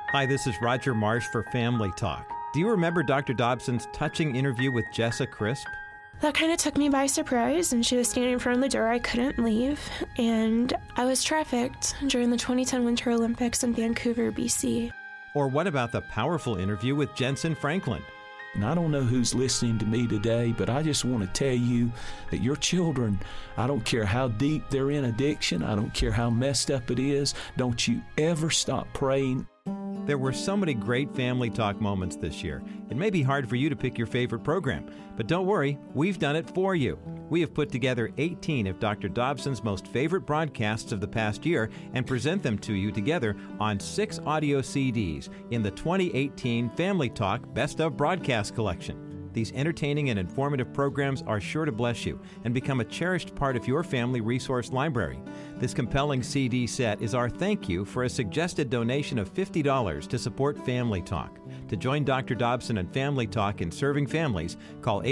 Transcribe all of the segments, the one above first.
Hi, this is Roger Marsh for Family Talk. Do you remember Dr. Dobson's touching interview with Jessa Crisp? That kind of took me by surprise, and she was standing in front of the door. I couldn't leave, and I was trafficked during the 2010 Winter Olympics in Vancouver, BC. Or what about the powerful interview with Jensen Franklin? And I don't know who's listening to me today, but I just want to tell you that your children, I don't care how deep they're in addiction, I don't care how messed up it is, don't you ever stop praying. There were so many great Family Talk moments this year. It may be hard for you to pick your favorite program, but don't worry, we've done it for you. We have put together 18 of Dr. Dobson's most favorite broadcasts of the past year and present them to you together on 6 audio CDs in the 2018 Family Talk Best of Broadcast Collection. These entertaining and informative programs are sure to bless you and become a cherished part of your family resource library. This compelling CD set is our thank you for a suggested donation of $50 to support Family Talk. To join Dr. Dobson and Family Talk in serving families, call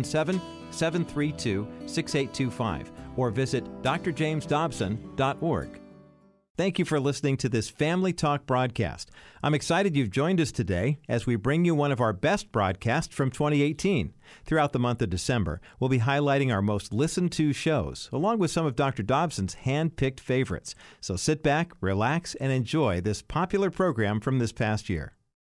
877-732-6825 or visit drjamesdobson.org. Thank you for listening to this Family Talk broadcast. I'm excited you've joined us today as we bring you one of our best broadcasts from 2018. Throughout the month of December, we'll be highlighting our most listened to shows, along with some of Dr. Dobson's hand-picked favorites. So sit back, relax, and enjoy this popular program from this past year.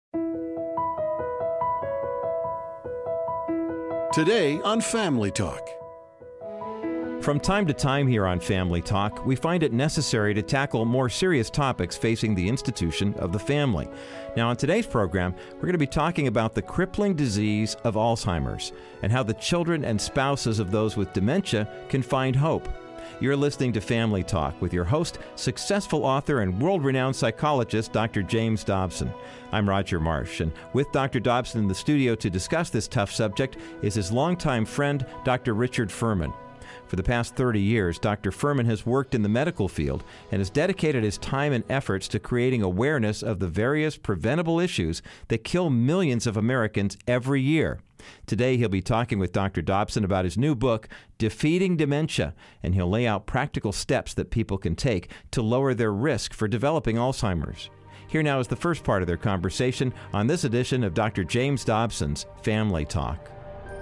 Today on Family Talk. From time to time here on Family Talk, we find it necessary to tackle more serious topics facing the institution of the family. Now, on today's program, we're going to be talking about the crippling disease of Alzheimer's and how the children and spouses of those with dementia can find hope. You're listening to Family Talk with your host, successful author and world-renowned psychologist, Dr. James Dobson. I'm Roger Marsh, and with Dr. Dobson in the studio to discuss this tough subject is his longtime friend, Dr. Richard Furman. For the past 30 years, Dr. Furman has worked in the medical field and has dedicated his time and efforts to creating awareness of the various preventable issues that kill millions of Americans every year. Today, he'll be talking with Dr. Dobson about his new book, Defeating Dementia, and he'll lay out practical steps that people can take to lower their risk for developing Alzheimer's. Here now is the first part of their conversation on this edition of Dr. James Dobson's Family Talk.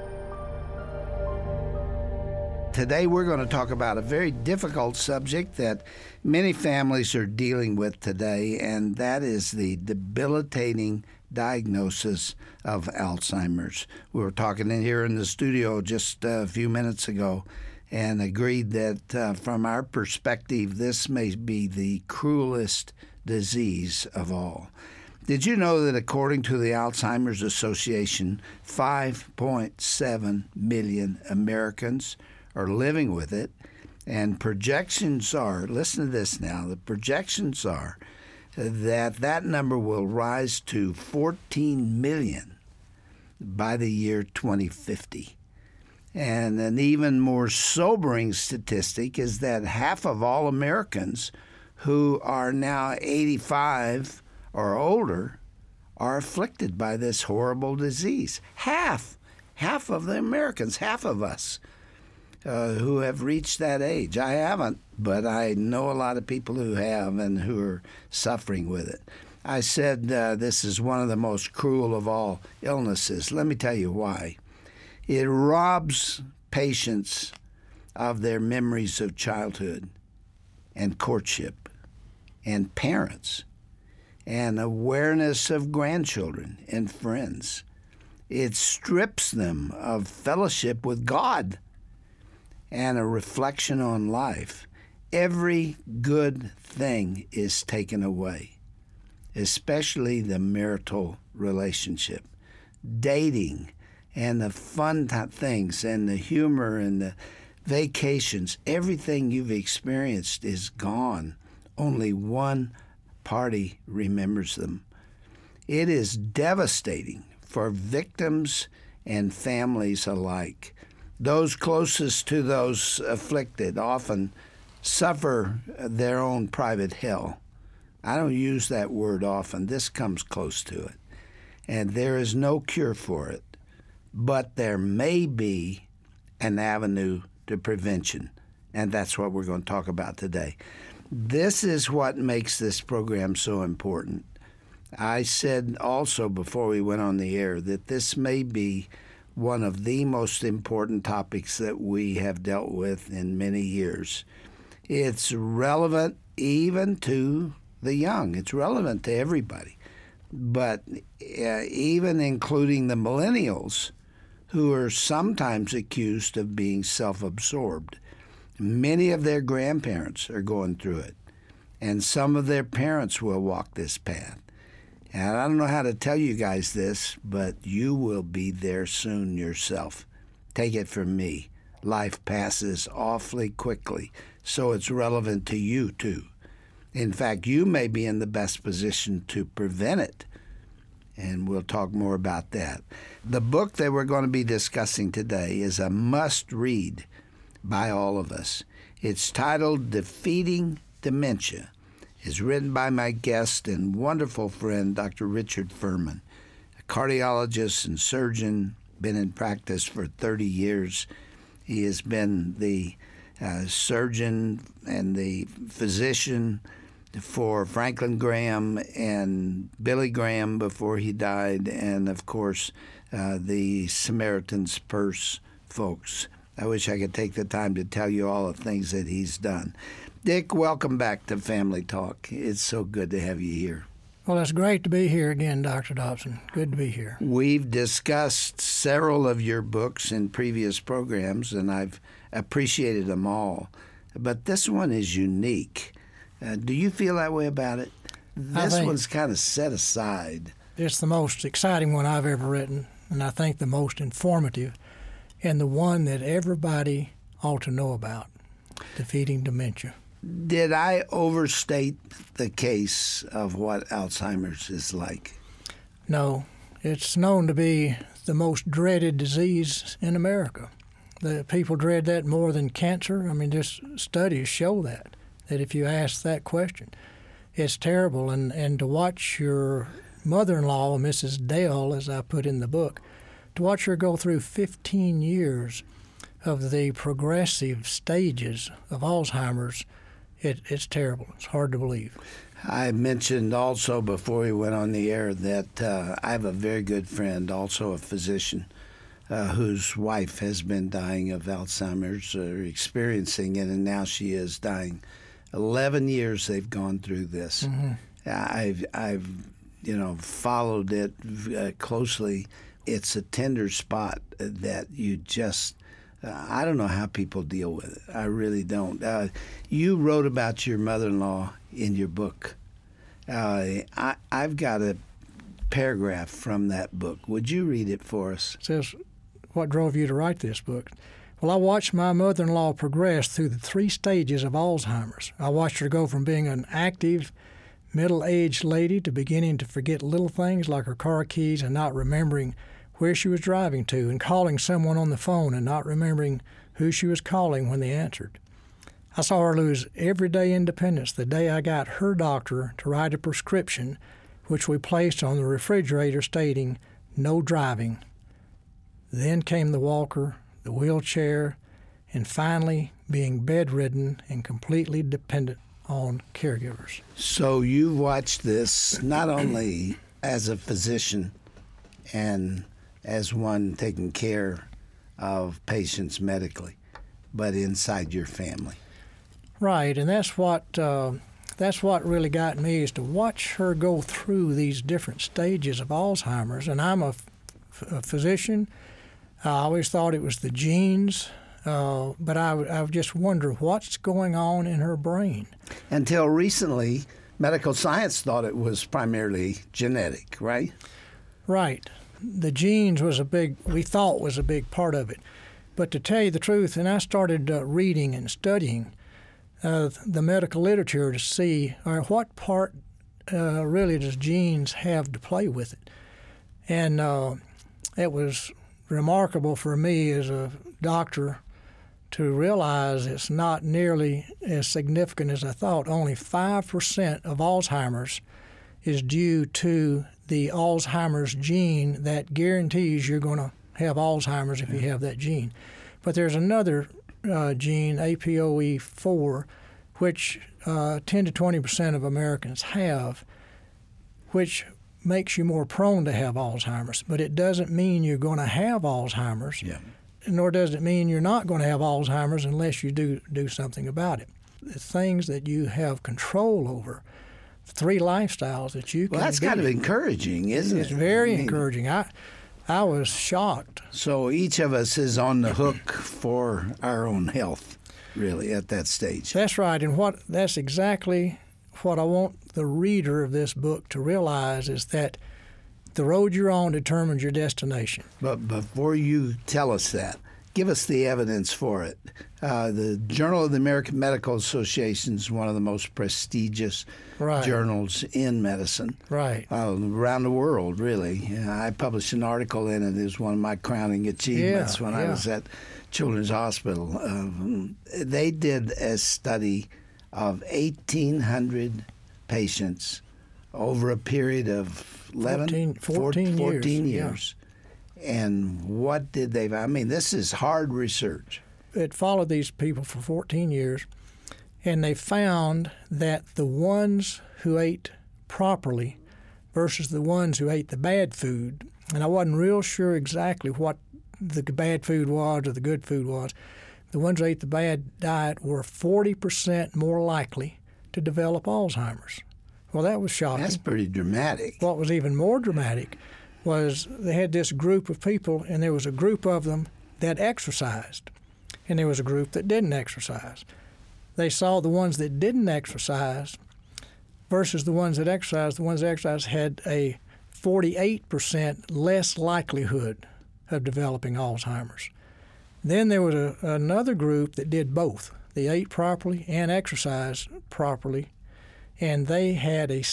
Today we're going to talk about a very difficult subject that many families are dealing with today, and that is the debilitating diagnosis of Alzheimer's. We were talking in here in the studio just a few minutes ago and agreed that from our perspective, this may be the cruelest disease of all. Did you know that according to the Alzheimer's Association, 5.7 million Americans are living with it, and projections are, listen to this now, the projections are that number will rise to 14 million by the year 2050. And an even more sobering statistic is that half of all Americans who are now 85 or older are afflicted by this horrible disease. Half of the Americans, half of us who have reached that age. I haven't, but I know a lot of people who have and who are suffering with it. I said this is one of the most cruel of all illnesses. Let me tell you why. It robs patients of their memories of childhood and courtship and parents and awareness of grandchildren and friends. It strips them of fellowship with God and a reflection on life. Every good thing is taken away, especially the marital relationship, dating, and the fun things, and the humor, and the vacations. Everything you've experienced is gone. Only one party remembers them. It is devastating for victims and families alike. Those closest to those afflicted often suffer their own private hell. I don't use that word often. This comes close to it. And there is no cure for it. But there may be an avenue to prevention. And that's what we're going to talk about today. This is what makes this program so important. I said also before we went on the air that this may be one of the most important topics that we have dealt with in many years. It's relevant even to the young. It's relevant to everybody. But even including the millennials, who are sometimes accused of being self-absorbed. Many of their grandparents are going through it, and some of their parents will walk this path. And I don't know how to tell you guys this, but you will be there soon yourself. Take it from me. Life passes awfully quickly, so it's relevant to you too. In fact, you may be in the best position to prevent it, and we'll talk more about that. The book that we're going to be discussing today is a must-read by all of us. It's titled Defeating Dementia. It's written by my guest and wonderful friend, Dr. Richard Furman, a cardiologist and surgeon, been in practice for 30 years. He has been the surgeon and the physician for Franklin Graham and Billy Graham before he died, and of course the Samaritan's Purse folks. I wish I could take the time to tell you all the things that he's done. Dick, welcome back to Family Talk. It's so good to have you here. Well, it's great to be here again, Dr. Dobson. Good to be here. We've discussed several of your books in previous programs, and I've appreciated them all. But this one is unique. Do you feel that way about it? This one's kind of set aside. It's the most exciting one I've ever written, and I think the most informative, and the one that everybody ought to know about, Defeating Dementia. Did I overstate the case of what Alzheimer's is like? No. It's known to be the most dreaded disease in America. The people dread that more than cancer. I mean, just studies show that if you ask that question, it's terrible. And to watch your mother-in-law, Mrs. Dale, as I put in the book, to watch her go through 15 years of the progressive stages of Alzheimer's, it's terrible. It's hard to believe. I mentioned also before we went on the air that I have a very good friend, also a physician, whose wife has been dying of Alzheimer's or experiencing it, and now she is dying. 11 years they've gone through this. Mm-hmm. I've followed it closely. It's a tender spot that you just I don't know how people deal with it. I really don't. You wrote about your mother-in-law in your book. I've got a paragraph from that book. Would you read it for us? It says, what drove you to write this book? Well, I watched my mother-in-law progress through the 3 stages of Alzheimer's. I watched her go from being an active, middle-aged lady to beginning to forget little things like her car keys and not remembering where she was driving to, and calling someone on the phone and not remembering who she was calling when they answered. I saw her lose everyday independence the day I got her doctor to write a prescription, which we placed on the refrigerator stating, "No driving." Then came the walker, the wheelchair, and finally being bedridden and completely dependent on caregivers. So you watched this not only as a physician and as one taking care of patients medically, but inside your family. Right, and that's what really got me, is to watch her go through these different stages of Alzheimer's. And I'm a physician. I always thought it was the genes, but I just wonder what's going on in her brain. Until recently, medical science thought it was primarily genetic, right? Right. The genes we thought was a big part of it. But to tell you the truth, and I started reading and studying the medical literature to see what part really does genes have to play with it. And it was remarkable for me as a doctor to realize it's not nearly as significant as I thought. Only 5% of Alzheimer's is due to the Alzheimer's gene that guarantees you're going to have Alzheimer's if you have that gene. But there's another gene, APOE4, which 10 to 20% of Americans have, which makes you more prone to have Alzheimer's, but it doesn't mean you're going to have Alzheimer's, nor does it mean you're not going to have Alzheimer's unless you do something about it. The things that you have control over, 3 lifestyles that you can Well, that's kind of encouraging, isn't it? It's very encouraging. I was shocked. So each of us is on the hook for our own health, really, at that stage. That's right, and that's exactly what I want the reader of this book to realize, is that the road you're on determines your destination. But before you tell us that, give us the evidence for it. The Journal of the American Medical Association is one of the most prestigious journals in medicine. Right. Around the world, really. I published an article in it. It was one of my crowning achievements when I was at Children's Hospital. They did a study of 1,800 patients over a period of 14 years. And what did they? I mean, this is hard research. It followed these people for 14 years, and they found that the ones who ate properly versus the ones who ate the bad food, and I wasn't real sure exactly what the bad food was or the good food was, the ones who ate the bad diet were 40% more likely to develop Alzheimer's. Well, that was shocking. That's pretty dramatic. What was even more dramatic was they had this group of people, and there was a group of them that exercised, and there was a group that didn't exercise. They saw the ones that didn't exercise versus the ones that exercised. The ones that exercised had a 48% less likelihood of developing Alzheimer's. Then there was another group that did both. They ate properly and exercised properly, and they had a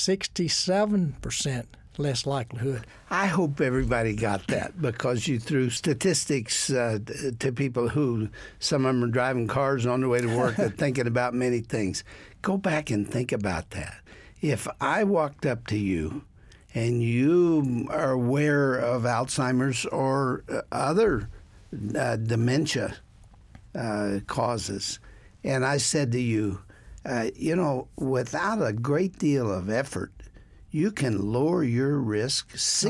67% less likelihood. I hope everybody got that, because you threw statistics to people who, some of them are driving cars on their way to work and thinking about many things. Go back and think about that. If I walked up to you and you are aware of Alzheimer's or other dementia causes, and I said to you, without a great deal of effort, you can lower your risk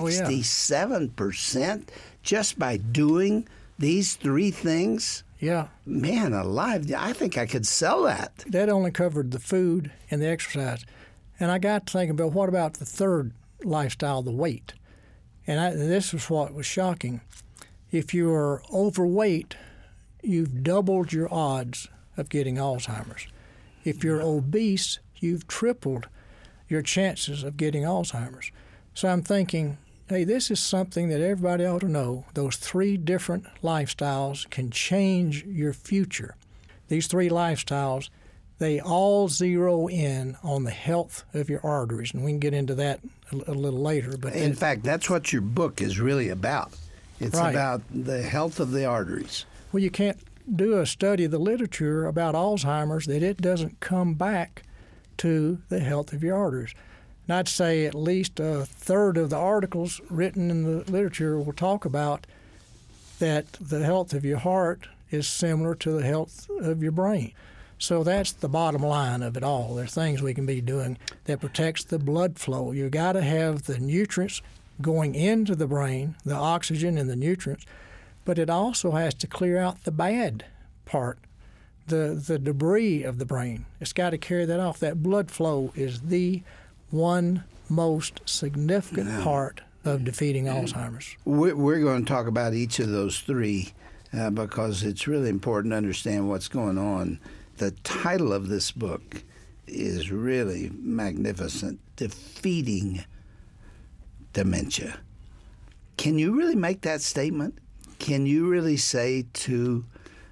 67% just by doing these 3 things. Yeah. Man alive, I think I could sell that. That only covered the food and the exercise. And I got to thinking about, what about the third lifestyle, the weight? And this was what was shocking. If you are overweight, you've doubled your odds of getting Alzheimer's. If you're obese, you've tripled your chances of getting Alzheimer's. So I'm thinking, hey, this is something that everybody ought to know. Those 3 different lifestyles can change your future. These 3 lifestyles, they all zero in on the health of your arteries, and we can get into that a little later. But in fact, that's what your book is really about. It's about the health of the arteries. Well, you can't do a study of the literature about Alzheimer's that it doesn't come back to the health of your arteries. And I'd say at least a third of the articles written in the literature will talk about that the health of your heart is similar to the health of your brain. So that's the bottom line of it all. There are things we can be doing that protects the blood flow. You've got to have the nutrients going into the brain, the oxygen and the nutrients, but it also has to clear out the bad part, the debris of the brain. It's got to carry that off. That blood flow is the one most significant part of defeating Alzheimer's. We're going to talk about each of those 3 because it's really important to understand what's going on. The title of this book is really magnificent, Defeating Dementia. Can you really make that statement? Can you really say to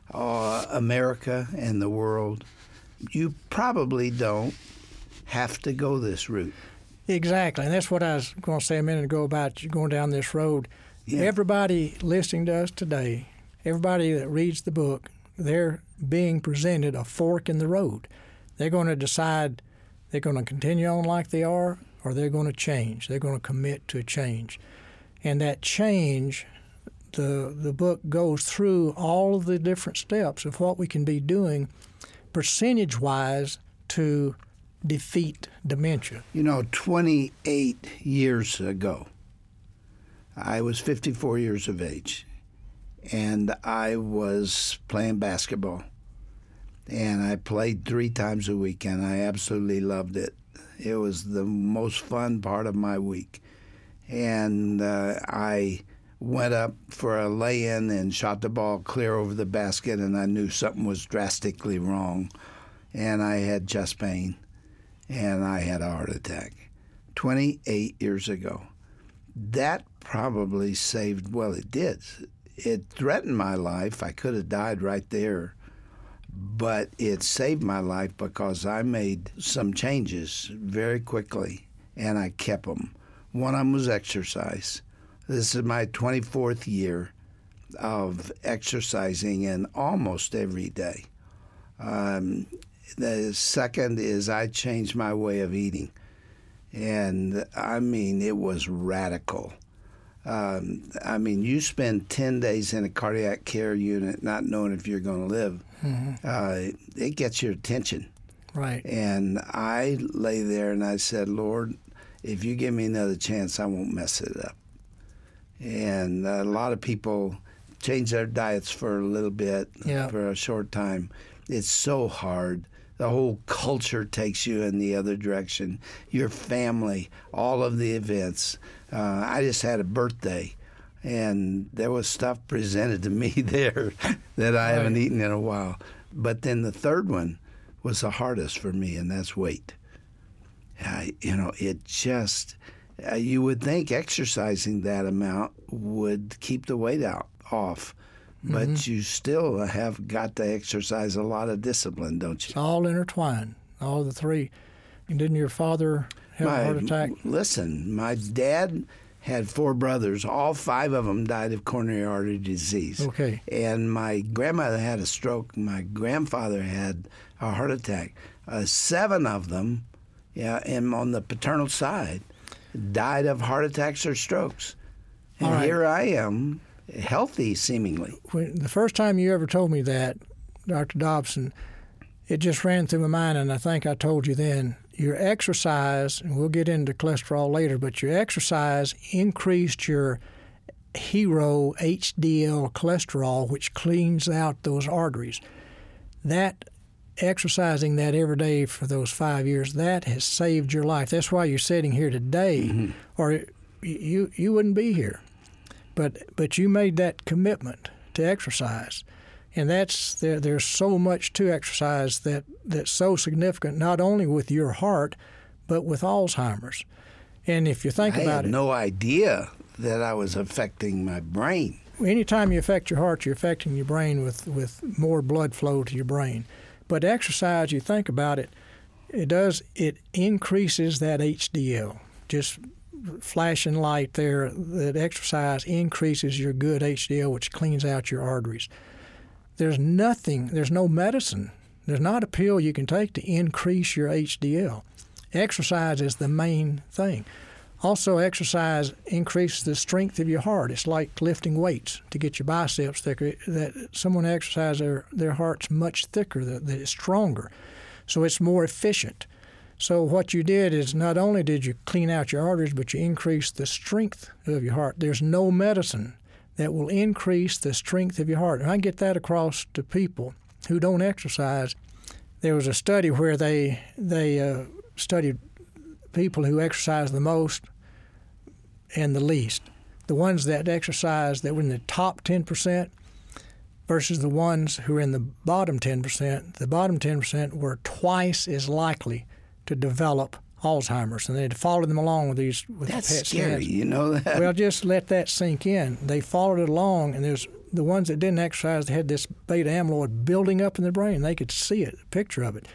America and the world, you probably don't have to go this route? Exactly, and that's what I was going to say a minute ago about you going down this road. Yeah. Everybody listening to us today, everybody that reads the book, they're being presented a fork in the road. They're going to decide they're going to continue on like they are, or they're going to change. They're going to commit to a change. And that change, the book goes through all of the different steps of what we can be doing percentage-wise to defeat dementia? 28 years ago, I was 54 years of age, and I was playing basketball. And I played 3 times a week, and I absolutely loved it. It was the most fun part of my week. And I went up for a lay-in and shot the ball clear over the basket, and I knew something was drastically wrong. And I had chest pain, and I had a heart attack 28 years ago. That probably saved, well, it did. It threatened my life. I could have died right there. But it saved my life because I made some changes very quickly, and I kept them. One of them was exercise. This is my 24th year of exercising, and almost every day. The second is I changed my way of eating. And, I mean, it was radical. You spend 10 days in a cardiac care unit not knowing if you're going to live. Mm-hmm. It gets your attention. Right. And I lay there and I said, Lord, if you give me another chance, I won't mess it up. And a lot of people change their diets for a little bit, for a short time. It's so hard. The whole culture takes you in the other direction. Your family, all of the events. I just had a birthday, and there was stuff presented to me there that I haven't eaten in a while. But then the third one was the hardest for me, and that's weight. It just, you would think exercising that amount would keep the weight off. But you still have got to exercise a lot of discipline, don't you? It's all intertwined, all the three. And didn't your father have a heart attack? Listen, my dad had 4 brothers. All 5 of them died of coronary artery disease. Okay. And my grandmother had a stroke. My grandfather had a heart attack. 7 of them, and on the paternal side, died of heart attacks or strokes. And here I am, healthy, seemingly. The first time you ever told me that, Dr. Dobson, it just ran through my mind, and I think I told you then, your exercise, and we'll get into cholesterol later, but your exercise increased your hero HDL cholesterol, which cleans out those arteries. That exercising that every day for those 5 years, that has saved your life. That's why you're sitting here today, or you wouldn't be here. But you made that commitment to exercise, and there's so much to exercise that's so significant, not only with your heart, but with Alzheimer's. And if you think about it, I had no idea that I was affecting my brain. Anytime you affect your heart, you're affecting your brain with more blood flow to your brain. But exercise, you think about it, it increases that HDL. Just flashing light there, that exercise increases your good HDL, which cleans out your arteries. There's no medicine, there's not a pill you can take to increase your HDL. Exercise is the main thing. Also, exercise increases the strength of your heart. It's like lifting weights to get your biceps thicker. That someone exercises, their heart's much thicker, that it's stronger. So it's more efficient. So what you did is not only did you clean out your arteries, but you increased the strength of your heart. There's no medicine that will increase the strength of your heart. And I get that across to people who don't exercise. There was a study where they studied people who exercise the most and the least. The ones that exercise that were in the top 10% versus the ones who were in the bottom 10%. The bottom 10% were twice as likely to develop Alzheimer's, and they'd followed them along with these That's PET scary, scans. You know that? Well, just let that sink in. They followed it along, and there's the ones that didn't exercise, they had this beta amyloid building up in their brain. They could see it, a picture of it.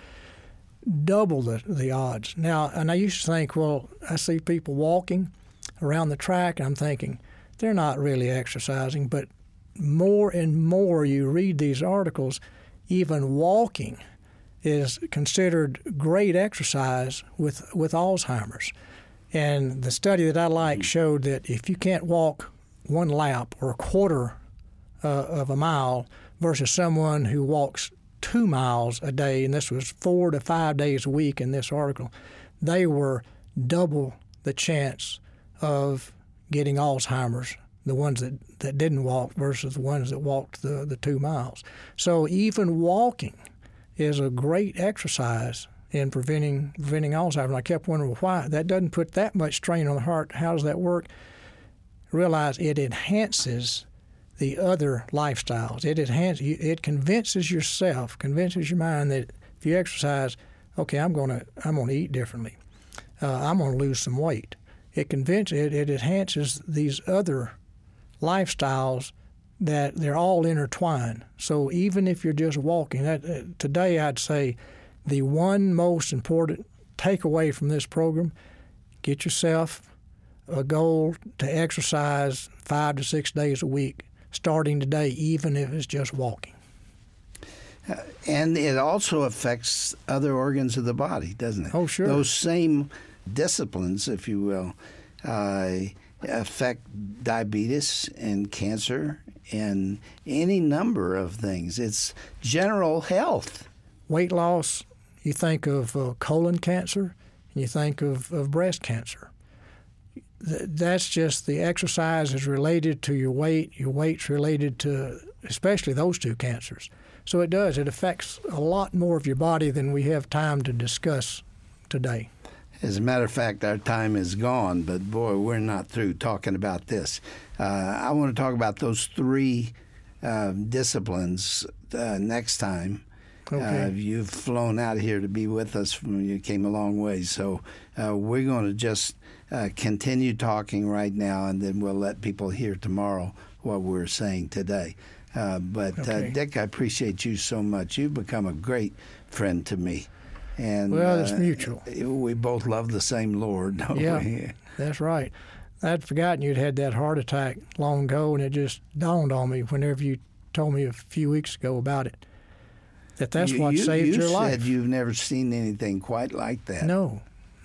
Double the odds. Now, and I used to think, well, I see people walking around the track, and I'm thinking, they're not really exercising, but more and more you read these articles, even walking is considered great exercise with Alzheimer's. And the study that I like showed that if you can't walk 1 lap or a quarter of a mile versus someone who walks 2 miles a day, and this was 4 to 5 days a week in this article, they were double the chance of getting Alzheimer's, the ones that didn't walk versus the ones that walked the 2 miles. So even walking is a great exercise in preventing Alzheimer's. And I kept wondering why that doesn't put that much strain on the heart. How does that work? Realize it enhances the other lifestyles. It convinces your mind that if you exercise, okay, I'm gonna eat differently. I'm gonna lose some weight. It enhances these other lifestyles that they're all intertwined. So even if you're just walking, today I'd say the one most important takeaway from this program: get yourself a goal to exercise 5 to 6 days a week, starting today, even if it's just walking. And it also affects other organs of the body, doesn't it? Oh, sure. Those same disciplines, if you will, affect diabetes and cancer and any number of things. It's general health. Weight loss, you think of colon cancer, and you think of breast cancer. That's just the exercise is related to your weight. Your weight's related to especially those two cancers. So it affects a lot more of your body than we have time to discuss today. As a matter of fact, our time is gone, but boy, we're not through talking about this. I want to talk about those three disciplines next time. Okay. You've flown out here to be with us. You came a long way, so we're going to just continue talking right now, and then we'll let people hear tomorrow what we're saying today. Okay. Dick, I appreciate you so much. You've become a great friend to me. And well, it's mutual. We both love the same Lord, don't Yeah, we? that's right. I'd forgotten you'd had that heart attack long ago, and it just dawned on me whenever you told me a few weeks ago about it. That's what saved your life. You said you've never seen anything quite like that. No,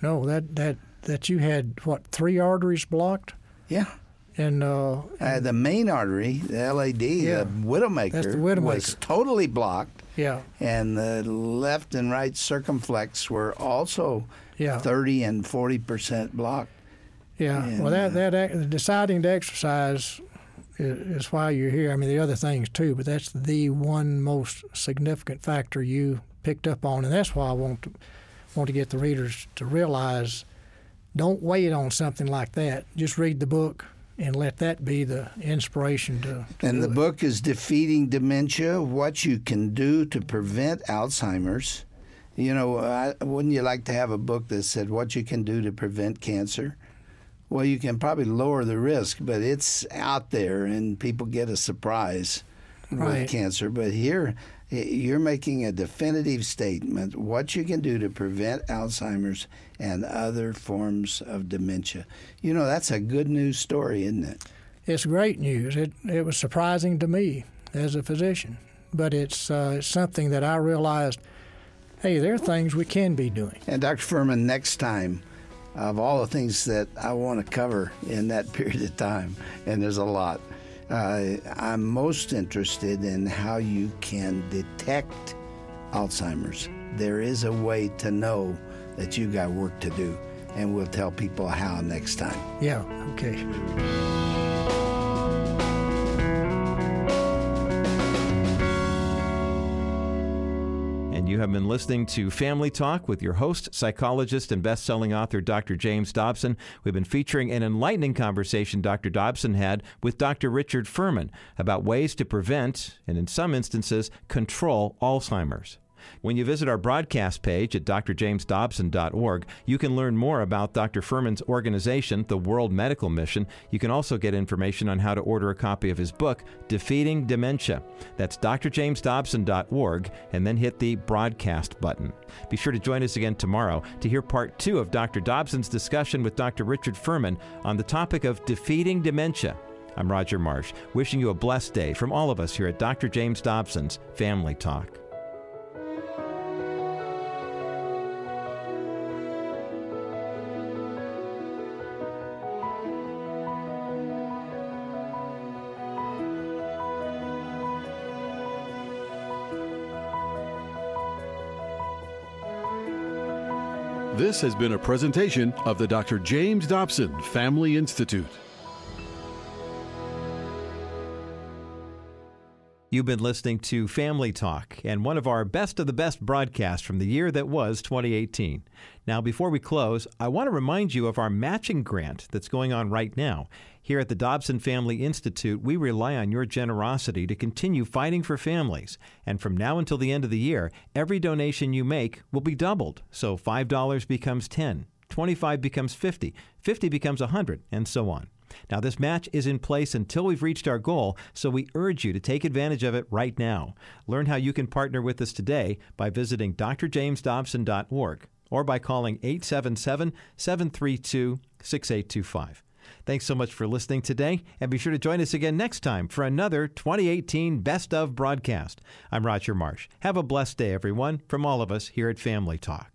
that you had, 3 arteries blocked? Yeah. And the main artery, the LAD, Yeah. the Widowmaker, That's the Widowmaker. was totally blocked. yeah, And the left and right circumflex were also yeah, 30 and 40% blocked. yeah. And, Well, that deciding to exercise is why you're here. I mean, the other things too, but that's the one most significant factor you picked up on, and that's why I want to get the readers to realize: don't wait on something like that. Just read the book and let that be the inspiration to And do the it. book is Defeating Dementia: What You Can Do to Prevent Alzheimer's. You know, wouldn't you like to have a book that said what you can do to prevent cancer? Well, you can probably lower the risk, but it's out there and people get a surprise Right. with cancer. But here, you're making a definitive statement: what you can do to prevent Alzheimer's and other forms of dementia. You know, that's a good news story, isn't it? It's great news. It was surprising to me as a physician, but it's something that I realized, hey, there are things we can be doing. And Dr. Furman, next time, of all the things that I want to cover in that period of time, and there's a lot, I'm most interested in how you can detect Alzheimer's. There is a way to know that you got work to do, and we'll tell people how next time. Yeah, okay. And you have been listening to Family Talk with your host, psychologist, and best-selling author, Dr. James Dobson. We've been featuring an enlightening conversation Dr. Dobson had with Dr. Richard Furman about ways to prevent, and in some instances, control Alzheimer's. When you visit our broadcast page at drjamesdobson.org, you can learn more about Dr. Furman's organization, the World Medical Mission. You can also get information on how to order a copy of his book, Defeating Dementia. That's drjamesdobson.org, and then hit the broadcast button. Be sure to join us again tomorrow to hear part 2 of Dr. Dobson's discussion with Dr. Richard Furman on the topic of defeating dementia. I'm Roger Marsh, wishing you a blessed day from all of us here at Dr. James Dobson's Family Talk. This has been a presentation of the Dr. James Dobson Family Institute. You've been listening to Family Talk and one of our best of the best broadcasts from the year that was 2018. Now, before we close, I want to remind you of our matching grant that's going on right now. Here at the Dobson Family Institute, we rely on your generosity to continue fighting for families. And from now until the end of the year, every donation you make will be doubled. So $5 becomes $10, $25 becomes $50, $50 becomes $100, and so on. Now, this match is in place until we've reached our goal, so we urge you to take advantage of it right now. Learn how you can partner with us today by visiting drjamesdobson.org or by calling 877-732-6825. Thanks so much for listening today, and be sure to join us again next time for another 2018 Best of broadcast. I'm Roger Marsh. Have a blessed day, everyone, from all of us here at Family Talk.